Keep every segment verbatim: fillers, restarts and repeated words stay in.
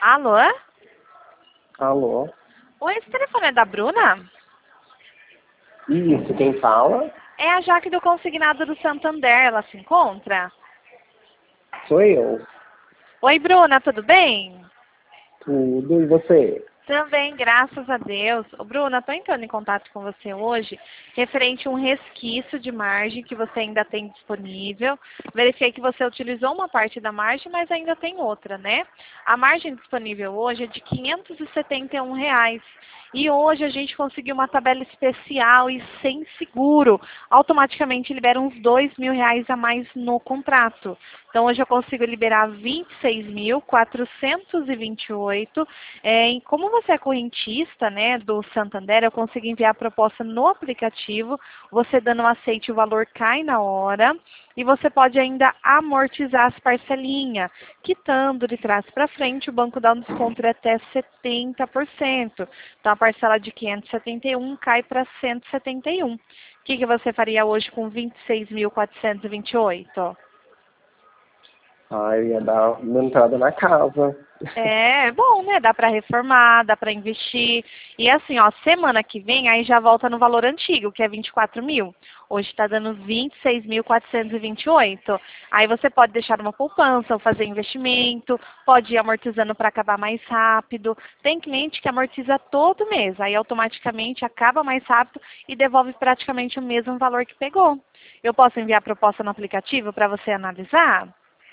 Alô? Alô? Oi, esse telefone é da Bruna? Isso, quem fala? É a Jaque do Consignado do Santander, ela se encontra? Sou eu. Oi, Bruna, tudo bem? Tudo, e você? Também, graças a Deus. Ô, Bruna, estou entrando em contato com você hoje referente a um resquício de margem que você ainda tem disponível. Verifiquei que você utilizou uma parte da margem, mas ainda tem outra, né? A margem disponível hoje é de quinhentos e setenta e um reais. E hoje a gente conseguiu uma tabela especial e sem seguro. Automaticamente libera uns dois mil reais a mais no contrato. Então hoje eu consigo liberar vinte e seis mil quatrocentos e vinte e oito. É, e como você é correntista, né, do Santander, eu consigo enviar a proposta no aplicativo. Você dando um aceite, o valor cai na hora. E você pode ainda amortizar as parcelinhas. Quitando de trás para frente, o banco dá um desconto de até setenta por cento. Então a parcela de quinhentos e setenta e um cai para cento e setenta e um. O que, que você faria hoje com vinte e seis mil quatrocentos e vinte e oito? Ah, eu ia dar uma entrada na casa. É, é bom, né? Dá para reformar, dá para investir. E assim, ó, semana que vem aí já volta no valor antigo, que é vinte e quatro mil. Hoje está dando vinte e seis mil quatrocentos e vinte e oito. Aí você pode deixar uma poupança ou fazer investimento, pode ir amortizando para acabar mais rápido. Tem cliente que amortiza todo mês, aí automaticamente acaba mais rápido e devolve praticamente o mesmo valor que pegou. Eu posso enviar a proposta no aplicativo para você analisar?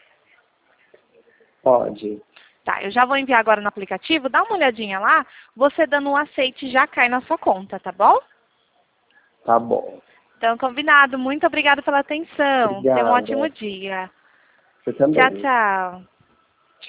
Pode. Tá, eu já vou enviar agora no aplicativo, dá uma olhadinha lá, você dando um aceite já cai na sua conta, tá bom? Tá bom. Então, combinado. Muito obrigada pela atenção. Tenha um ótimo Obrigada. dia. Você Tchau, também. tchau.